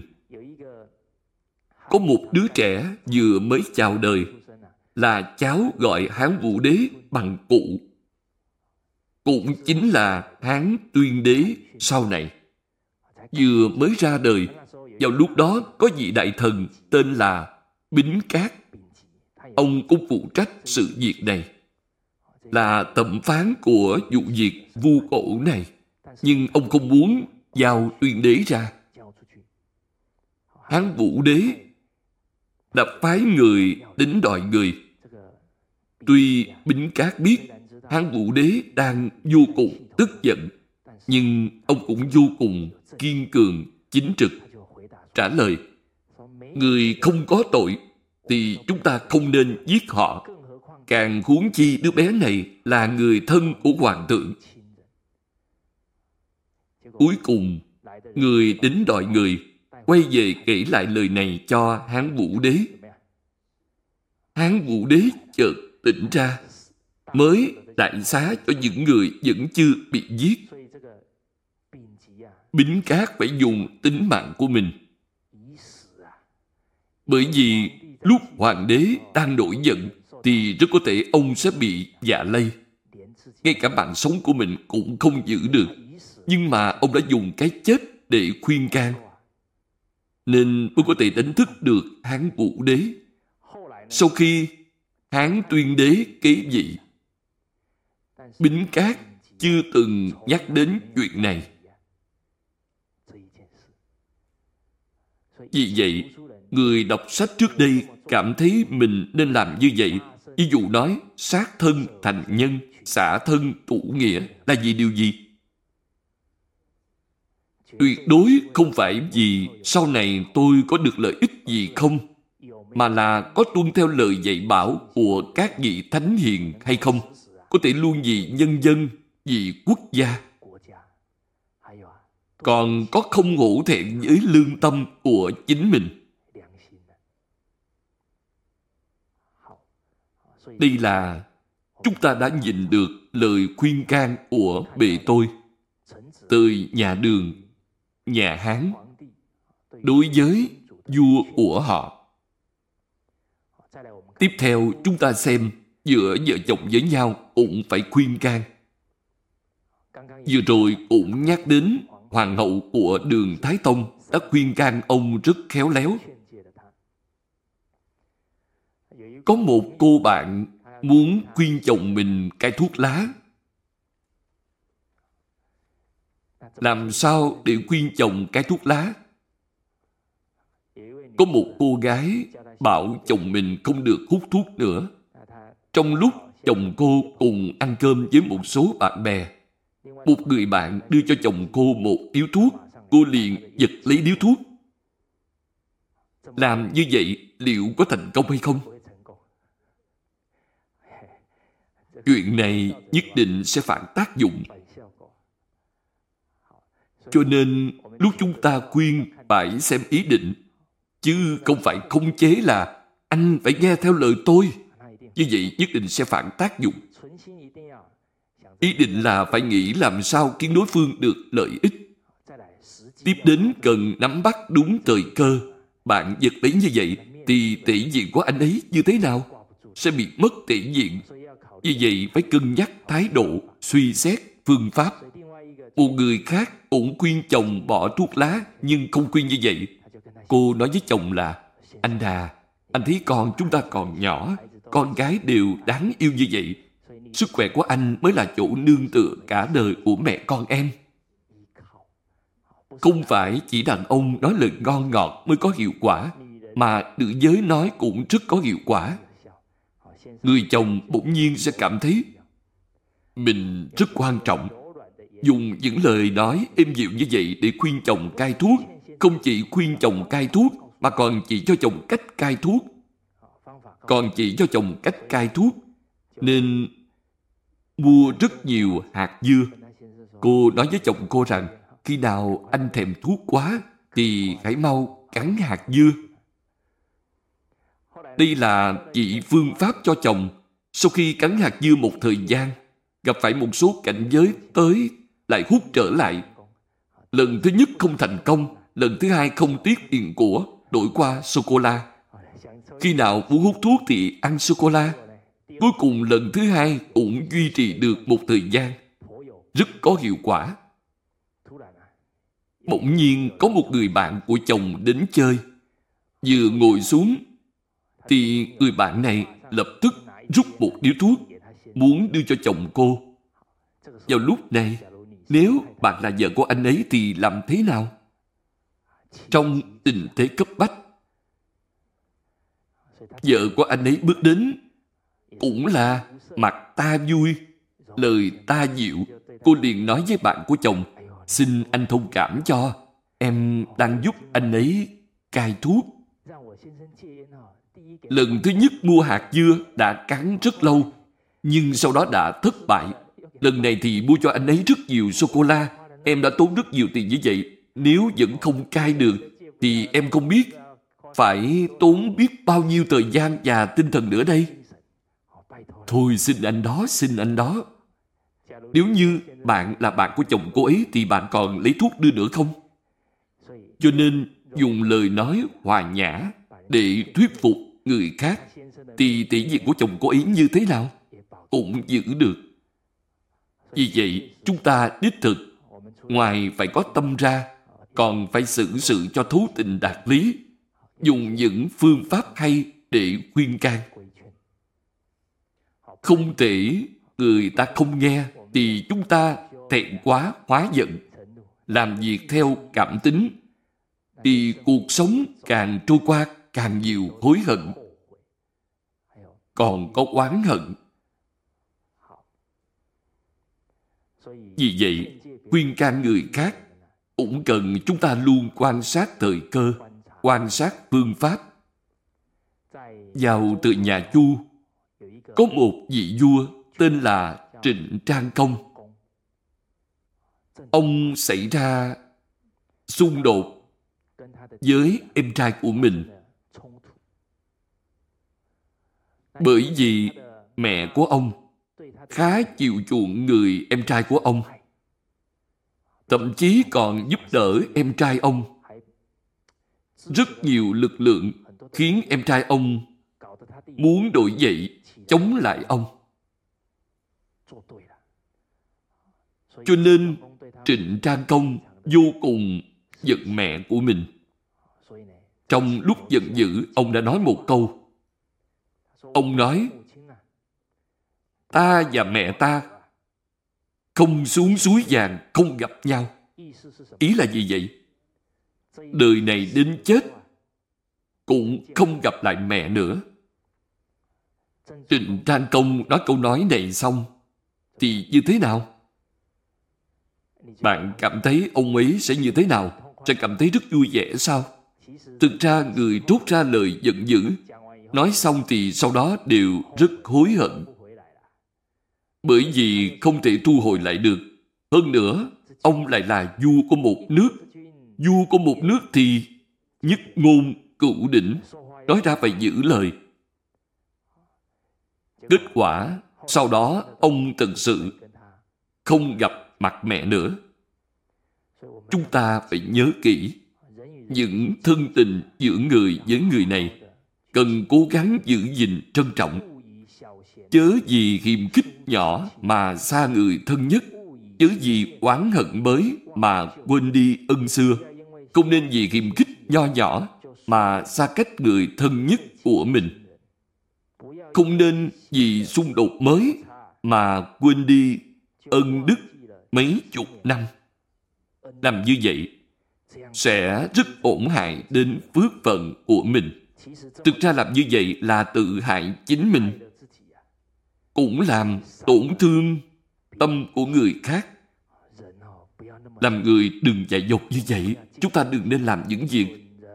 Có một đứa trẻ vừa mới chào đời, là cháu gọi Hán Vũ đế bằng cụ, cũng chính là Hán Tuyên đế sau này. Vừa mới ra đời, vào lúc đó có vị đại thần tên là Bính Cát. Ông cũng phụ trách sự việc này, là thẩm phán của vụ việc vu cổ này. Nhưng ông không muốn giao Tuyên đế ra. Hán Vũ đế đã phái người đến đòi người. Tuy Bính Cát biết Hán Vũ đế đang vô cùng tức giận, nhưng ông cũng vô cùng kiên cường, chính trực. Trả lời, người không có tội thì chúng ta không nên giết họ. Càng huống chi đứa bé này là người thân của hoàng thượng. Cuối cùng, người đến đòi người quay về kể lại lời này cho Hán Vũ đế. Hán Vũ đế chợt tỉnh ra, mới đại xá cho những người vẫn chưa bị giết. Bính Cát phải dùng tính mạng của mình. Bởi vì lúc hoàng đế đang nổi giận thì rất có thể ông sẽ bị dạ lây. Ngay cả mạng sống của mình cũng không giữ được. Nhưng mà ông đã dùng cái chết để khuyên can, nên mới có thể đánh thức được Hán Vũ đế. Sau khi Hán Tuyên đế kế vị, Bính Cát chưa từng nhắc đến chuyện này. Vì vậy, người đọc sách trước đây cảm thấy mình nên làm như vậy. Ví dụ nói, sát thân thành nhân, xả thân tụ nghĩa là vì điều gì? Tuyệt đối không phải vì sau này tôi có được lợi ích gì không, mà là có tuân theo lời dạy bảo của các vị thánh hiền hay không, có thể luôn vì nhân dân, vì quốc gia. Còn có không hổ thẹn với lương tâm của chính mình. Đây là chúng ta đã nhìn được lời khuyên can của bề tôi từ nhà Đường, nhà Hán đối với vua của họ. Tiếp theo chúng ta xem giữa vợ chồng với nhau cũng phải khuyên can. Vừa rồi cũng nhắc đến hoàng hậu của Đường Thái Tông đã khuyên can ông rất khéo léo. Có một cô bạn muốn khuyên chồng mình cai thuốc lá. Làm sao để khuyên chồng cai thuốc lá? Có một cô gái bảo chồng mình không được hút thuốc nữa. Trong lúc chồng cô cùng ăn cơm với một số bạn bè, một người bạn đưa cho chồng cô một điếu thuốc, cô liền giật lấy điếu thuốc. Làm như vậy liệu có thành công hay không? Chuyện này nhất định sẽ phản tác dụng. Cho nên lúc chúng ta khuyên phải xem ý định, chứ không phải khống chế là anh phải nghe theo lời tôi. Như vậy nhất định sẽ phản tác dụng. Ý định là phải nghĩ làm sao khiến đối phương được lợi ích. Tiếp đến cần nắm bắt đúng thời cơ. Bạn giật lấy như vậy thì thể diện của anh ấy như thế nào? Sẽ bị mất thể diện. Vì vậy phải cân nhắc thái độ, suy xét phương pháp. Một người khác cũng khuyên chồng bỏ thuốc lá, nhưng không khuyên như vậy. Cô nói với chồng là, anh à, anh thấy con chúng ta còn nhỏ, con gái đều đáng yêu như vậy. Sức khỏe của anh mới là chỗ nương tựa cả đời của mẹ con em. Không phải chỉ đàn ông nói lời ngon ngọt mới có hiệu quả, mà nữ giới nói cũng rất có hiệu quả. Người chồng bỗng nhiên sẽ cảm thấy mình rất quan trọng. Dùng những lời nói êm dịu như vậy để khuyên chồng cai thuốc. Không chỉ khuyên chồng cai thuốc, mà còn chỉ cho chồng cách cai thuốc. Nên mua rất nhiều hạt dưa. Cô nói với chồng cô rằng, khi nào anh thèm thuốc quá thì hãy mau cắn hạt dưa. Đây là chỉ phương pháp cho chồng. Sau khi cắn hạt dưa một thời gian, gặp phải một số cảnh giới tới, lại hút trở lại. Lần thứ nhất không thành công, lần thứ hai không tiếc tiền của, đổi qua sô-cô-la. Khi nào muốn hút thuốc thì ăn sô-cô-la. Cuối cùng lần thứ hai cũng duy trì được một thời gian, rất có hiệu quả. Bỗng nhiên có một người bạn của chồng đến chơi. Vừa ngồi xuống thì người bạn này lập tức rút một điếu thuốc, muốn đưa cho chồng cô. Vào lúc này, nếu bạn là vợ của anh ấy thì làm thế nào? Trong tình thế cấp bách, vợ của anh ấy bước đến, cũng là mặt ta vui, lời ta dịu. Cô liền nói với bạn của chồng, xin anh thông cảm cho, em đang giúp anh ấy cai thuốc. Lần thứ nhất mua hạt dưa đã cắn rất lâu, nhưng sau đó đã thất bại. Lần này thì mua cho anh ấy rất nhiều sô-cô-la. Em đã tốn rất nhiều tiền như vậy. Nếu vẫn không cai được thì em không biết phải tốn biết bao nhiêu thời gian và tinh thần nữa đây. Thôi xin anh đó. Nếu như bạn là bạn của chồng cô ấy thì bạn còn lấy thuốc đưa nữa không? Cho nên dùng lời nói hòa nhã để thuyết phục người khác thì tỷ diện của chồng cô ấy như thế nào cũng giữ được. Vì vậy, chúng ta đích thực, ngoài phải có tâm ra, còn phải xử sự cho thấu tình đạt lý, dùng những phương pháp hay để khuyên can. Không thể người ta không nghe thì chúng ta thẹn quá hóa giận, làm việc theo cảm tính, thì cuộc sống càng trôi qua càng nhiều hối hận, còn có oán hận. Vì vậy, khuyên can người khác cũng cần chúng ta luôn quan sát thời cơ, quan sát phương pháp. Vào từ nhà Chu, có một vị vua tên là Trịnh Trang Công. Ông xảy ra xung đột với em trai của mình. Bởi vì mẹ của ông khá chiều chuộng người em trai của ông, thậm chí còn giúp đỡ em trai ông rất nhiều lực lượng, khiến em trai ông muốn nổi dậy chống lại ông. Cho nên Trịnh Trang Công vô cùng giận mẹ của mình. Trong lúc giận dữ, ông đã nói một câu. Ông nói, ta và mẹ ta không xuống suối vàng không gặp nhau. Ý là gì vậy? Đời này đến chết cũng không gặp lại mẹ nữa. Trịnh Trang Công nói câu nói này xong thì như thế nào? Bạn cảm thấy ông ấy sẽ như thế nào? Sẽ cảm thấy rất vui vẻ sao? Thực ra người thốt ra lời giận dữ, nói xong thì sau đó đều rất hối hận. Bởi vì không thể thu hồi lại được. Hơn nữa, ông lại là vua của một nước. Vua của một nước thì nhất ngôn cửu đỉnh, nói ra phải giữ lời. Kết quả, sau đó ông thật sự không gặp mặt mẹ nữa. Chúng ta phải nhớ kỹ, những thân tình giữa người với người này cần cố gắng giữ gìn trân trọng. Chớ vì hiềm khích nhỏ mà xa người thân nhất, chớ vì oán hận mới mà quên đi ân xưa. Không nên vì khiếm khích nho nhỏ mà xa cách người thân nhất của mình. Không nên vì xung đột mới mà quên đi ân đức mấy chục năm. Làm như vậy sẽ rất tổn hại đến phước phận của mình. Thực ra làm như vậy là tự hại chính mình, cũng làm tổn thương tâm của người khác. Làm người đừng dại dột như vậy. Chúng ta đừng nên làm những việc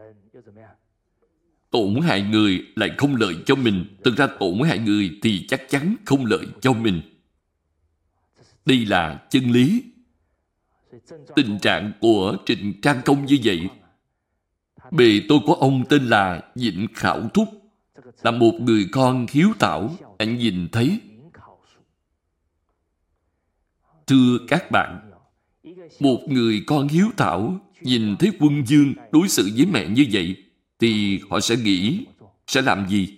tổn hại người lại không lợi cho mình. Thực ra tổn hại người thì chắc chắn không lợi cho mình. Đây là chân lý. Tình trạng của Trịnh Trang Công như vậy. Bề tôi của ông tên là Vịnh Khảo Thúc, là một người con hiếu thảo đã nhìn thấy. Thưa các bạn, một người con hiếu thảo nhìn thấy quân vương đối xử với mẹ như vậy thì họ sẽ nghĩ sẽ làm gì?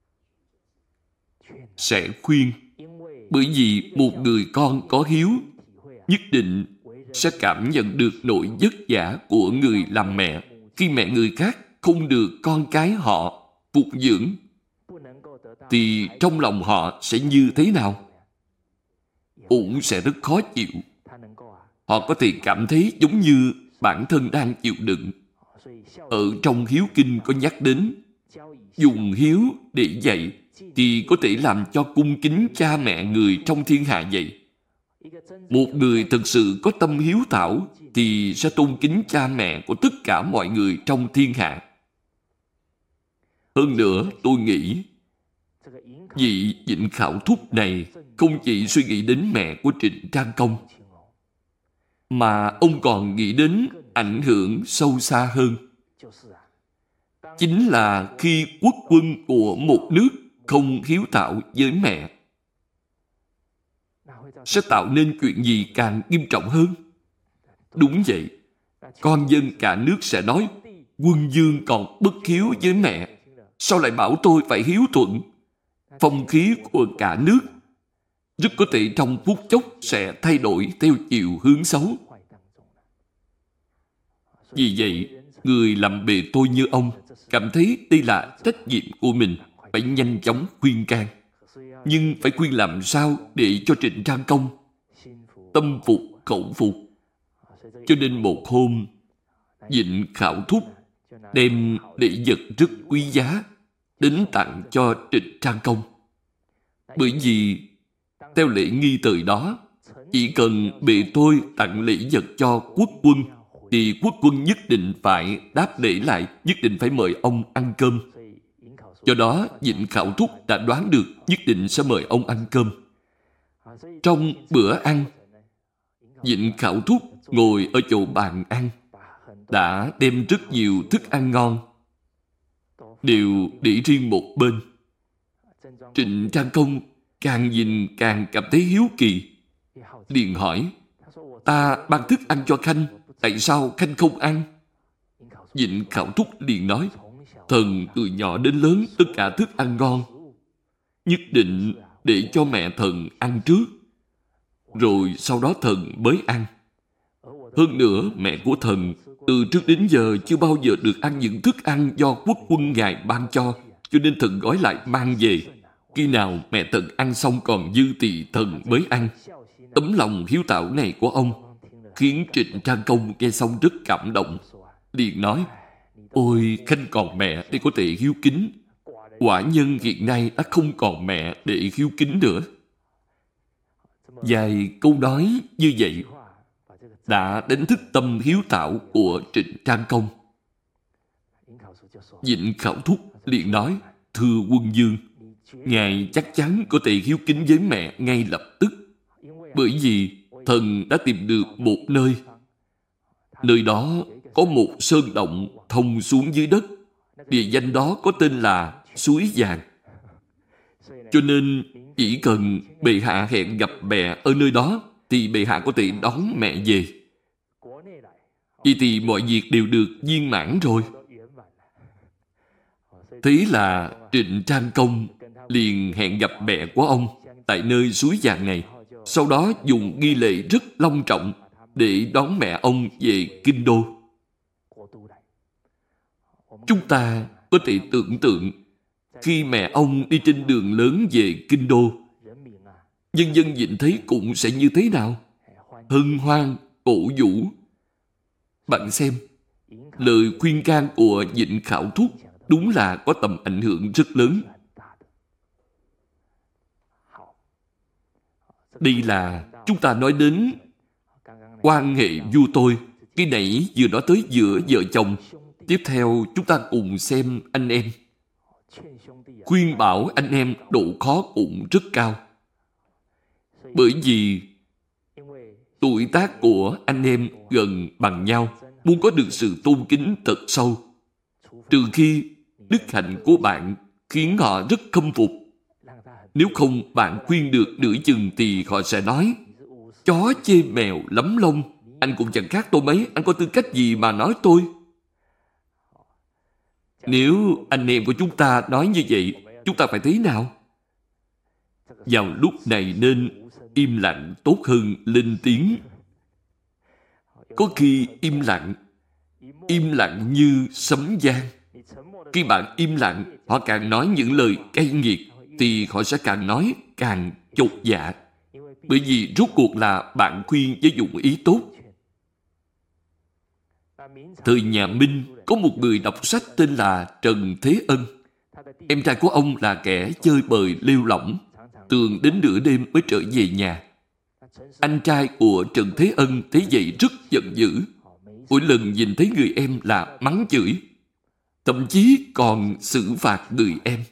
Sẽ khuyên. Bởi vì một người con có hiếu nhất định sẽ cảm nhận được nỗi vất vả của người làm mẹ khi mẹ người khác không được con cái họ phục dưỡng, thì trong lòng họ sẽ như thế nào? Cũng sẽ rất khó chịu. Họ có thể cảm thấy giống như bản thân đang chịu đựng. Ở trong hiếu kinh có nhắc đến dùng hiếu để dạy thì có thể làm cho cung kính cha mẹ người trong thiên hạ vậy. Một người thực sự có tâm hiếu thảo thì sẽ tôn kính cha mẹ của tất cả mọi người trong thiên hạ. Hơn nữa, tôi nghĩ vị Vịnh Khảo Thúc này không chỉ suy nghĩ đến mẹ của Trịnh Trang Công, mà ông còn nghĩ đến ảnh hưởng sâu xa hơn. Chính là khi quốc quân của một nước không hiếu thảo với mẹ, sẽ tạo nên chuyện gì càng nghiêm trọng hơn. Đúng vậy, con dân cả nước sẽ nói quân vương còn bất hiếu với mẹ, sao lại bảo tôi phải hiếu thuận? Phong khí của cả nước rất có thể trong phút chốc sẽ thay đổi theo chiều hướng xấu. Vì vậy, người làm bề tôi như ông cảm thấy đây là trách nhiệm của mình, phải nhanh chóng khuyên can. Nhưng phải khuyên làm sao để cho Trịnh Trang Công tâm phục khẩu phục. Cho nên một hôm, Vịnh Khảo Thúc đem lễ vật rất quý giá đến tặng cho Trịnh Trang Công. Bởi vì theo lễ nghi thời đó, chỉ cần bề tôi tặng lễ vật cho quốc quân thì quốc quân nhất định phải đáp lễ lại, nhất định phải mời ông ăn cơm. Do đó, Vịnh Khảo Thúc đã đoán được nhất định sẽ mời ông ăn cơm. Trong bữa ăn, Vịnh Khảo Thúc ngồi ở chỗ bàn ăn, đã đem rất nhiều thức ăn ngon, đều để riêng một bên. Trịnh Trang Công càng nhìn càng cảm thấy hiếu kỳ, liền hỏi, ta ban thức ăn cho Khanh, tại sao Khanh không ăn? Vịnh Khảo Thúc liền nói, thần từ nhỏ đến lớn tất cả thức ăn ngon, nhất định để cho mẹ thần ăn trước, rồi sau đó thần mới ăn. Hơn nữa, mẹ của thần từ trước đến giờ chưa bao giờ được ăn những thức ăn do quốc quân ngài ban cho nên thần gói lại mang về. Khi nào mẹ thần ăn xong còn dư thì thần mới ăn. Tấm lòng hiếu thảo này của ông khiến Trịnh Trang Công nghe xong rất cảm động, liền nói, ôi, Khanh còn mẹ để có thể hiếu kính. Quả nhân hiện nay đã không còn mẹ để hiếu kính nữa. Vài câu nói như vậy đã đánh thức tâm hiếu thảo của Trịnh Trang Công. Vịnh Khảo Thúc liền nói, thưa quân vương, ngài chắc chắn có thể hiếu kính với mẹ ngay lập tức, bởi vì thần đã tìm được một nơi. Nơi đó có một sơn động thông xuống dưới đất. Địa danh đó có tên là Suối Vàng. Cho nên chỉ cần bệ hạ hẹn gặp mẹ ở nơi đó thì bệ hạ có thể đón mẹ về. Vậy thì mọi việc đều được viên mãn rồi. Thế là Trịnh Trang Công liền hẹn gặp mẹ của ông tại nơi Suối Vàng này. Sau đó dùng nghi lễ rất long trọng để đón mẹ ông về kinh đô. Chúng ta có thể tưởng tượng khi mẹ ông đi trên đường lớn về kinh đô, nhân dân nhìn thấy cũng sẽ như thế nào? Hân hoan, cổ vũ. Bạn xem, lời khuyên can của Vịnh Khảo Thúc đúng là có tầm ảnh hưởng rất lớn. Đây là chúng ta nói đến quan hệ vua tôi. Cái nãy vừa nói tới giữa vợ chồng. Tiếp theo chúng ta cùng xem anh em. Khuyên bảo anh em độ khó cũng rất cao. Bởi vì tuổi tác của anh em gần bằng nhau, muốn có được sự tôn kính thật sâu. Trừ khi đức hạnh của bạn khiến họ rất khâm phục. Nếu không bạn khuyên được nửa chừng thì họ sẽ nói chó chê mèo lắm lông. Anh cũng chẳng khác tôi mấy, anh có tư cách gì mà nói tôi? Nếu anh em của chúng ta nói như vậy, chúng ta phải thế nào? Vào lúc này nên im lặng tốt hơn lên tiếng. Có khi im lặng như sấm vang. Khi bạn im lặng, họ càng nói những lời cay nghiệt, thì họ sẽ càng nói càng chột dạ. Bởi vì rốt cuộc là bạn khuyên với dụng ý tốt. Thời nhà Minh, có một người đọc sách tên là Trần Thế Ân. Em trai của ông là kẻ chơi bời lêu lỏng, thường đến nửa đêm mới trở về nhà. Anh trai của Trần Thế Ân thấy vậy rất giận dữ. Mỗi lần nhìn thấy người em là mắng chửi, thậm chí còn xử phạt người em.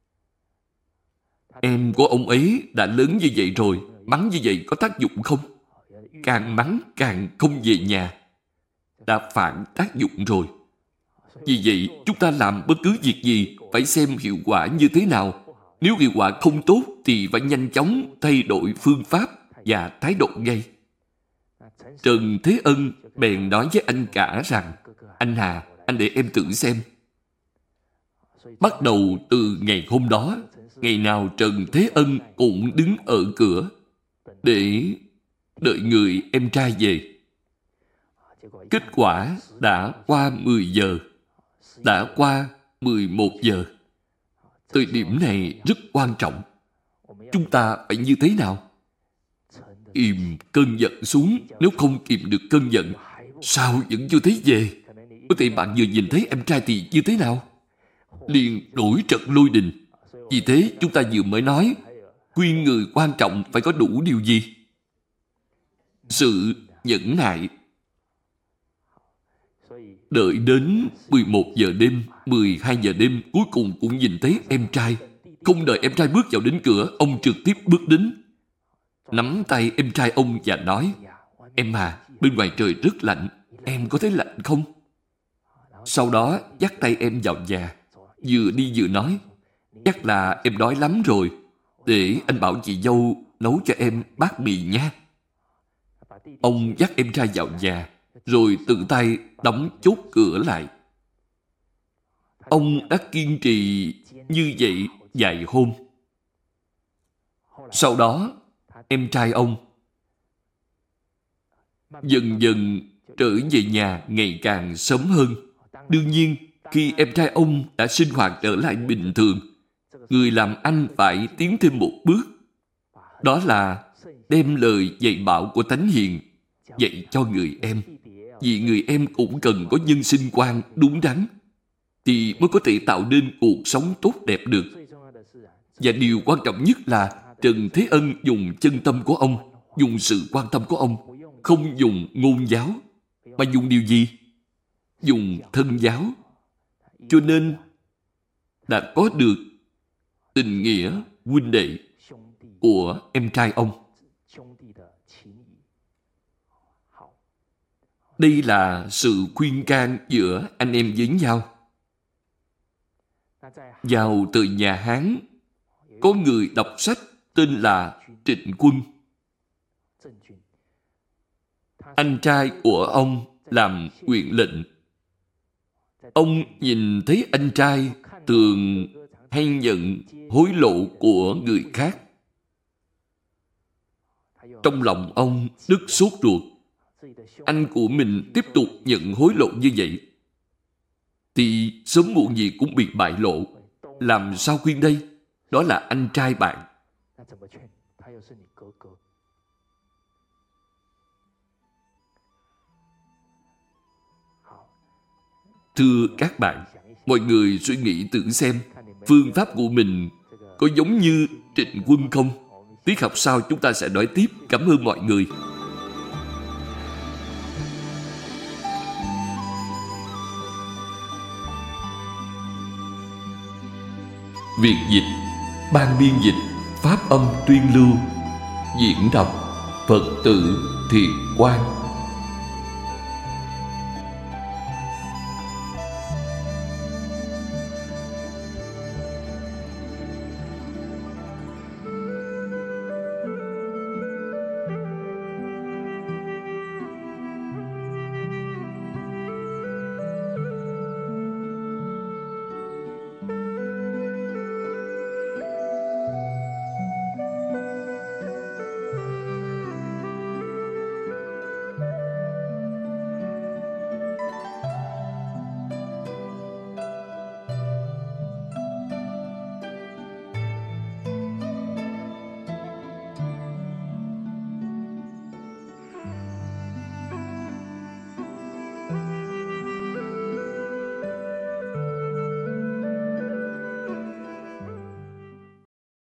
Em của ông ấy đã lớn như vậy rồi, mắng như vậy có tác dụng không? Càng mắng càng không về nhà. Đã phản tác dụng rồi. Vì vậy, chúng ta làm bất cứ việc gì phải xem hiệu quả như thế nào. Nếu hiệu quả không tốt thì phải nhanh chóng thay đổi phương pháp và thái độ ngay. Trần Thế Ân bèn nói với anh cả rằng, anh Hà, anh để em thử xem. Bắt đầu từ ngày hôm đó, ngày nào Trần Thế Ân cũng đứng ở cửa để đợi người em trai về. Kết quả đã qua 10 giờ, đã qua 11 giờ. Thời điểm này rất quan trọng. Chúng ta phải như thế nào? Kìm cơn giận xuống. Nếu không kìm được cơn giận, sao vẫn chưa thấy về? Có thể bạn vừa nhìn thấy em trai thì như thế nào? Liền nổi trận lôi đình. Vì thế chúng ta vừa mới nói, khuyên người quan trọng phải có đủ điều gì? Sự nhẫn nại. Đợi đến 11 giờ đêm, 12 giờ đêm, cuối cùng cũng nhìn thấy em trai. Không đợi em trai bước vào đến cửa, ông trực tiếp bước đến, nắm tay em trai ông và nói, em à, bên ngoài trời rất lạnh, em có thấy lạnh không? Sau đó dắt tay em vào nhà, vừa đi vừa nói, chắc là em đói lắm rồi, để anh bảo chị dâu nấu cho em bát mì nha. Ông dắt em trai vào nhà, rồi tự tay đóng chốt cửa lại. Ông đã kiên trì như vậy vài hôm. Sau đó, em trai ông dần dần trở về nhà ngày càng sớm hơn. Đương nhiên, khi em trai ông đã sinh hoạt trở lại bình thường, người làm anh phải tiến thêm một bước. Đó là đem lời dạy bảo của Thánh Hiền dạy cho người em. Vì người em cũng cần có nhân sinh quan đúng đắn, thì mới có thể tạo nên cuộc sống tốt đẹp được. Và điều quan trọng nhất là Trần Thế Ân dùng chân tâm của ông, dùng sự quan tâm của ông, không dùng ngôn giáo, mà dùng điều gì? Dùng thân giáo. Cho nên đã có được tình nghĩa huynh đệ của em trai ông. Đây là sự khuyên can giữa anh em với nhau. Vào thời nhà Hán, có người đọc sách tên là Trịnh Quân. Anh trai của ông làm huyện lệnh. Ông nhìn thấy anh trai thường hay nhận hối lộ của người khác. Trong lòng ông rất sốt ruột. Anh của mình tiếp tục nhận hối lộ như vậy thì sớm muộn gì cũng bị bại lộ. Làm sao khuyên đây? Đó là anh trai bạn. Thưa các bạn, mọi người suy nghĩ thử xem, phương pháp của mình có giống như Trịnh Quân không? Tiết học sau chúng ta sẽ nói tiếp. Cảm ơn mọi người. Việt dịch, ban biên dịch, pháp âm tuyên lưu, diễn đọc Phật tử Thiện Quang.